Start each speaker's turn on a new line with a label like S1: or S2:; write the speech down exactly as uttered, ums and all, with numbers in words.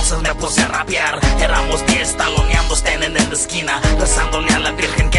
S1: entonces me puse a rapear. Éramos diez taloneando, standing en la esquina, rezándole a la Virgen que